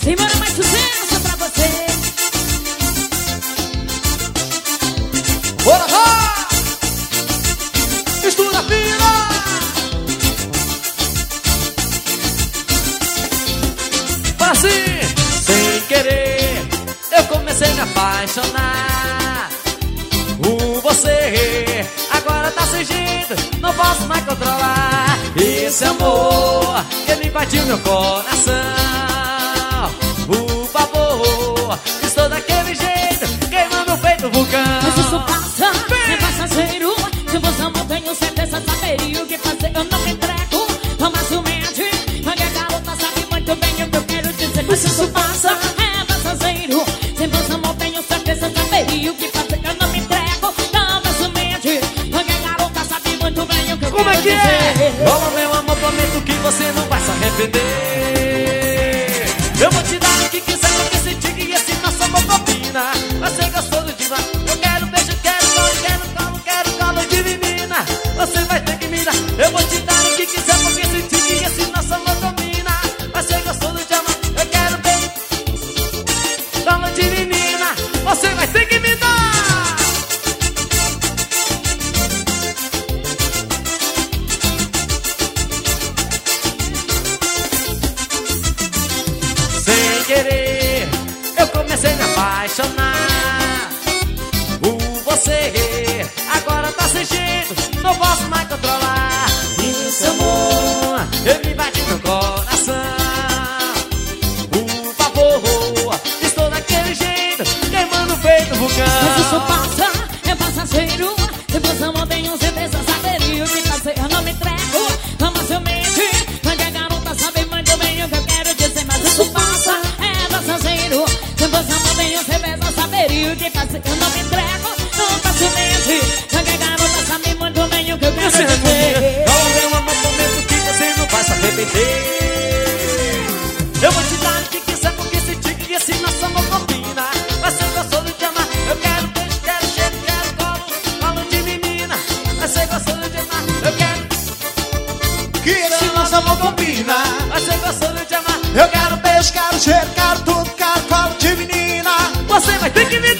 Semana mais sucesso pra você. Bora lá! Mistura fina! Assim, sem querer, eu comecei a me apaixonar por você. Agora tá sem jeito, não posso mais controlar esse amor que me invadiu meu coração. Por favor, estou daquele jeito, queimando o peito vulcão. Mas isso passa, é passageiro. Se você não tenho certeza, saberia o que fazer. Eu não me entrego, tão facilmente. Mas a garota sabe muito bem o que eu quero dizer. Mas isso passa, é passageiro. Se você não tenho certeza, saberia o que fazer. Eu não me entrego, tão facilmente. Mas a garota sabe muito bem o que eu Como quero é que dizer. é? Rola, meu amor, prometo que você não vai se arrepender. Eu vou te dar o que quiser, porque sentir que esse nosso amor combina. Você gostou do divã? Eu quero beijo, quero colo de menina. Você vai ter que me dar. Eu vou te dar o que quiser, porque sentir que esse nosso amor combina. Você gostou do divã? Eu quero beijo, colo de menina. Você vai ter que me dar. Sem querer, eu comecei a me apaixonar por você. Agora tá sem jeito, não posso mais controlar esse amor, ele bate no coração. Por favor, estou daquele jeito, queimando o peito vulcão. Mas isso passa, é passageiro. Se você não tem certeza, saberia o que fazer. Eu não me entrego, tão facilmente. Mas a garota sabe muito bem o que eu quero dizer. Mas isso passa, é passageiro. Se você não tem certeza, saberia o que fazer. Eu não me entrego, tão facilmente. Mas a garota sabe muito bem o que eu quero dizer. Calma, meu amor, prometo que você não vai se arrepender. Eu vou te dar o que quiser, porque sentir que esse nosso amor combina. Você gostou de te amar, eu quero beijo, quero cheiro, quero colo de menina. Você gostou de te amar, eu quero que esse nosso amor combina. Você gostou de te amar, eu quero beijo, quero cheiro, quero tudo, quero colo de menina. Você vai ter que me